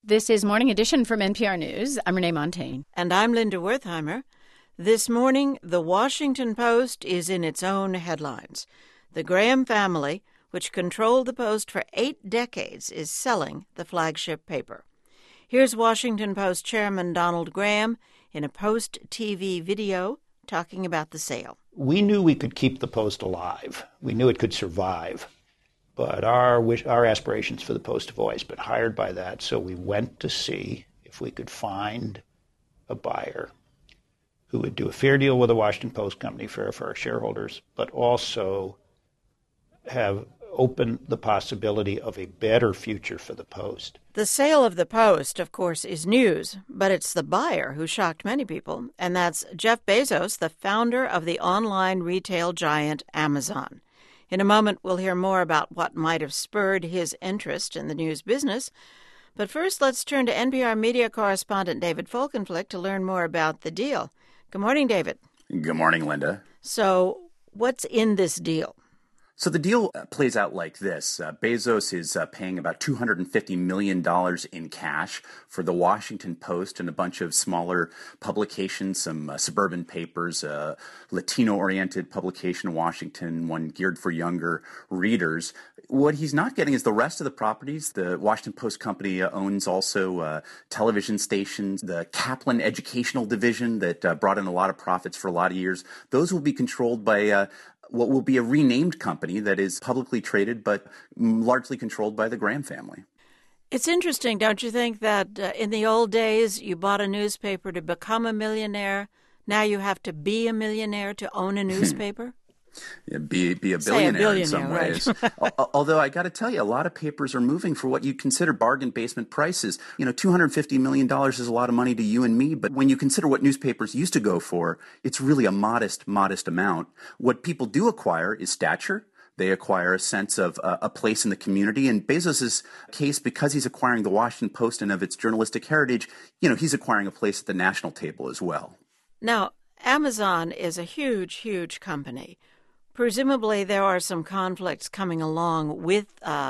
This is Morning Edition from NPR News. I'm Renee Montagne. And I'm Linda Wertheimer. This morning, The Washington Post is in its own headlines. The Graham family, which controlled the Post for 8 decades, is selling the flagship paper. Here's Washington Post Chairman Donald Graham in a Post TV video talking about the sale. We knew we could keep the Post alive. We knew it could survive. But our aspirations for the Post have always been higher by that, so we went to see if we could find a buyer who would do a fair deal with the Washington Post Company, fair for our shareholders, but also have opened the possibility of a better future for the Post. The sale of the Post, of course, is news, but it's the buyer who shocked many people, and that's Jeff Bezos, the founder of the online retail giant Amazon. In a moment, we'll hear more about what might have spurred his interest in the news business. But first, let's turn to NPR media correspondent David Folkenflik to learn more about the deal. Good morning, David. Good morning, Linda. So, what's in this deal? So the deal plays out like this. Bezos is paying about $250 million in cash for the Washington Post and a bunch of smaller publications, some suburban papers, Latino-oriented publication in Washington, one geared for younger readers. What he's not getting is the rest of the properties. The Washington Post Company owns also television stations, the Kaplan Educational Division that brought in a lot of profits for a lot of years. Those will be controlled by what will be a renamed company that is publicly traded but largely controlled by the Graham family. It's interesting, don't you think, that in the old days you bought a newspaper to become a millionaire. Now you have to be a millionaire to own a newspaper? Yeah, be a billionaire in some ways. Right. Although I got to tell you, a lot of papers are moving for what you consider bargain basement prices. $250 million is a lot of money to you and me, but when you consider what newspapers used to go for, it's really a modest amount. What people do acquire is stature. They acquire a sense of a place in the community. In Bezos' case, because he's acquiring the Washington Post and of its journalistic heritage, he's acquiring a place at the national table as well. Now, Amazon is a huge, huge company. Presumably, there are some conflicts coming along with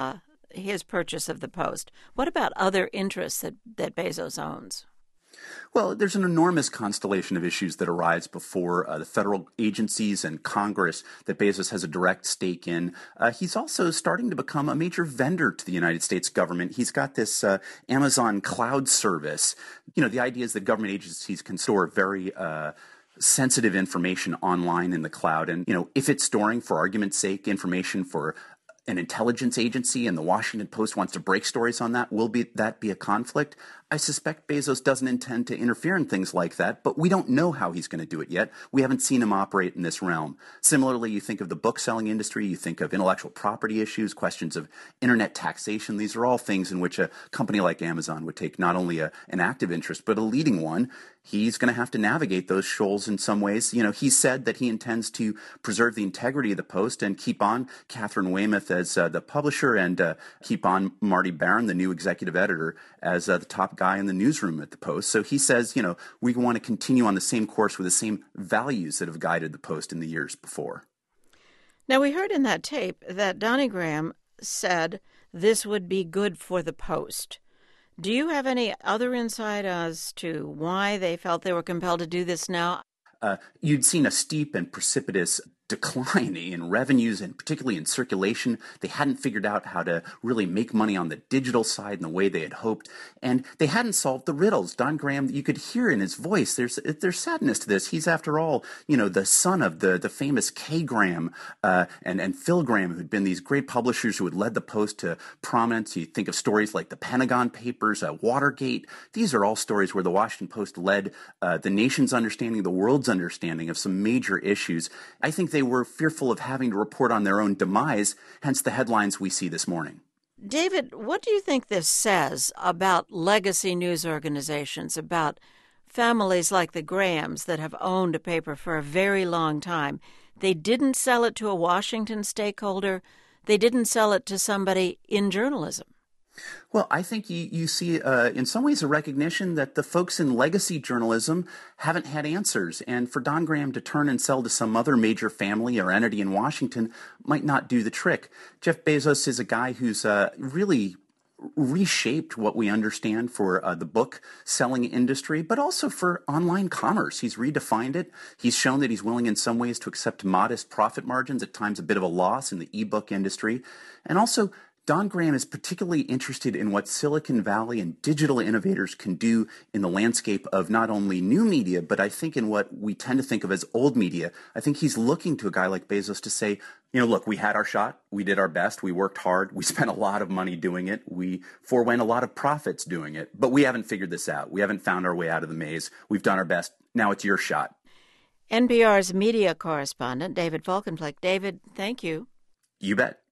his purchase of the Post. What about other interests that Bezos owns? Well, there's an enormous constellation of issues that arise before the federal agencies and Congress that Bezos has a direct stake in. He's also starting to become a major vendor to the United States government. He's got this Amazon cloud service. The idea is that government agencies can store very sensitive information online in the cloud. And, if it's storing, for argument's sake, information for an intelligence agency and the Washington Post wants to break stories on that, will that be a conflict? I suspect Bezos doesn't intend to interfere in things like that, but we don't know how he's going to do it yet. We haven't seen him operate in this realm. Similarly, you think of the book-selling industry, you think of intellectual property issues, questions of internet taxation. These are all things in which a company like Amazon would take not only an active interest, but a leading one. He's going to have to navigate those shoals in some ways. He said that he intends to preserve the integrity of the Post and keep on Catherine Weymouth as the publisher and keep on Marty Baron, the new executive editor, as the top guy in the newsroom at the Post. So he says, we want to continue on the same course with the same values that have guided the Post in the years before. Now, we heard in that tape that Donnie Graham said this would be good for the Post. Do you have any other insight as to why they felt they were compelled to do this now? You'd seen a steep and precipitous decline in revenues and particularly in circulation. They hadn't figured out how to really make money on the digital side in the way they had hoped, and they hadn't solved the riddles. Don Graham, you could hear in his voice, there's sadness to this. He's, after all, the son of the famous Kay Graham and Phil Graham, who'd been these great publishers who had led the Post to prominence. You think of stories like the Pentagon Papers, Watergate. These are all stories where the Washington Post led the nation's understanding, the world's understanding of some major issues. I think they were fearful of having to report on their own demise, hence the headlines we see this morning. David, what do you think this says about legacy news organizations, about families like the Grahams that have owned a paper for a very long time? They didn't sell it to a Washington stakeholder. They didn't sell it to somebody in journalism. Well, I think you see in some ways a recognition that the folks in legacy journalism haven't had answers. And for Don Graham to turn and sell to some other major family or entity in Washington might not do the trick. Jeff Bezos is a guy who's really reshaped what we understand for the book selling industry, but also for online commerce. He's redefined it. He's shown that he's willing in some ways to accept modest profit margins, at times a bit of a loss in the ebook industry. And also, Don Graham is particularly interested in what Silicon Valley and digital innovators can do in the landscape of not only new media, but I think in what we tend to think of as old media. I think he's looking to a guy like Bezos to say, look, we had our shot. We did our best. We worked hard. We spent a lot of money doing it. We forewent a lot of profits doing it. But we haven't figured this out. We haven't found our way out of the maze. We've done our best. Now it's your shot. NPR's media correspondent, David Folkenflik. David, thank you. You bet.